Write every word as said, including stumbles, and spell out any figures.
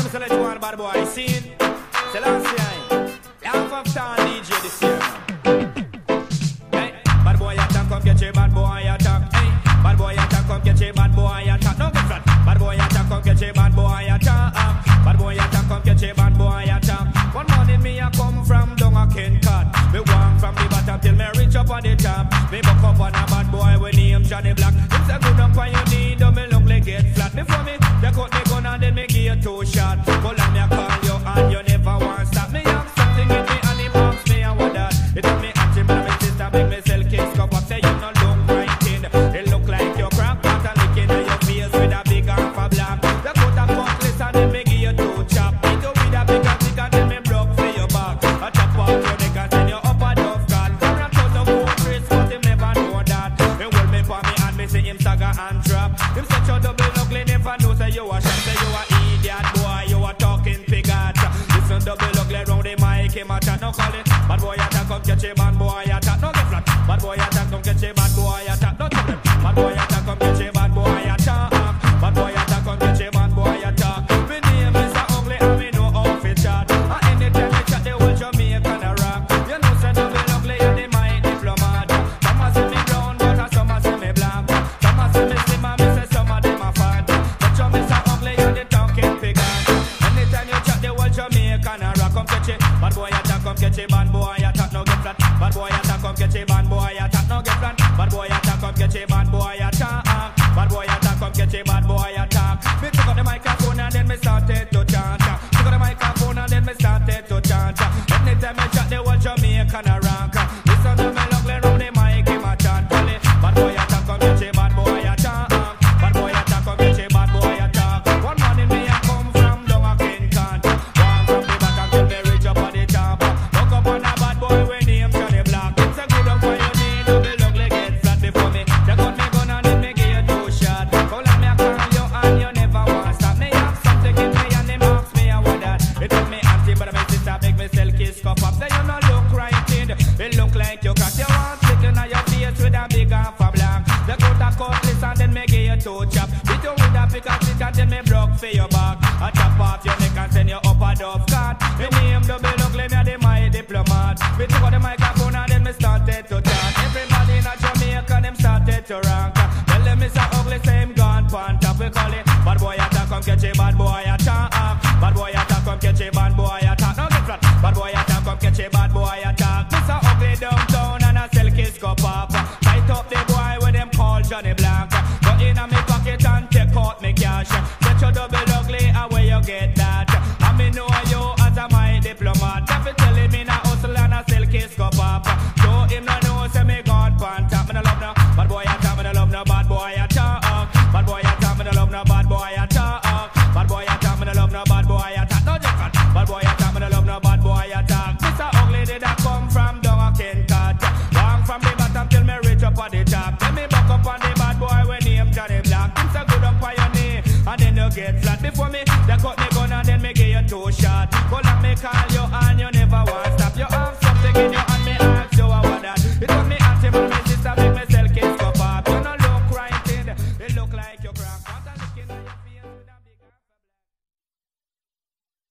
so let's go on, bad boy. Scene. Selassie. Half of town D J this year, man. Hey, bad boy attack, come get you, bad boy attack. Hey, bad boy attack, come get you, bad boy attack. No get flat. Bad boy attack, come get you, bad boy attack. Bad boy attack, come get you, bad boy attack. One morning me a come from down a Kencut. Me walk from the bottom till me reach up on the top. Me buck up on a bad boy when name Johnny Black. Him say good up on your knee, don't me look like get flat. Before me, they cut me gun and then me give you two shots. Pull on me a call you and you never want stop. Me have something with me and it box me and what that. It tell me auntie, but my sister make me sell case cup up. Say you no look right in. It look like you crack pot and licking in your face with a big half a black. They cut a cutlass and then me give you two chop. It you with a big and thick and then me broke for your back. I chop out your neck and then you up a dove call. For a cut of four Chris, but him never know that. He hold me for me and me see him stagger and drop. Him set your double ugly, never know say you a shot. Say you a idiot boy, you a talking piggat. Listen double ugly round the mic, him a chat, no call it. Bad boy attack, come catch a bad boy attack, no get flat. Bad boy attack, come catch a bad boy attack, no tell them. Bad boy attack, come catch a bad boy attack. Bad boy attack, come catch a bad boy attack. Me name is a ugly and me know how fit chat. And anytime me chat, they will Jamaican a rock. You know say double ugly and the mic diplomat. Some a say me brown, but some a say me black. Some a say me slim and me say some of them a fat. But you me say ugly and the talking piggat. Anytime you chat, they will Jamaican a rock. Come catch it, bad boy attack, come catch it, bad boy attack, no get flat. Bad boy attack, come catch it, bad boy attack, no get flat. Bad boy attack, come catch it, bad boy attack. Bad boy attack, come catch it, bad boy attack. Me took up the microphone and then me started to chant. Took up the microphone and then me started to chant. Anytime me chat, they will Jamaican a rock. Listen to me lovely round the mic, him a chant. Bad boy attack, come catch it, bad boy attack. Bad boy attack, come catch it, bad boy attack. One morning me a come from down a Kencut. Walk from the back until me reach up on the top. Look up on a bad boy when name Johnny Black. It's a good up for your knee, double ugly get flat before me. They cut me gun and then me give you two shots. Call me a call you and you never want stop. Me have something in me and them marks me and what that. It tell me auntie, but my sister make me sell kiss cup up. Say you no look right in. It look like you got your one stick in your face with a big half a black. They cut a cutlass and then me give you two chop. It you with a pick a stick and then me broke for your back. I chop off your neck and send you up a dove.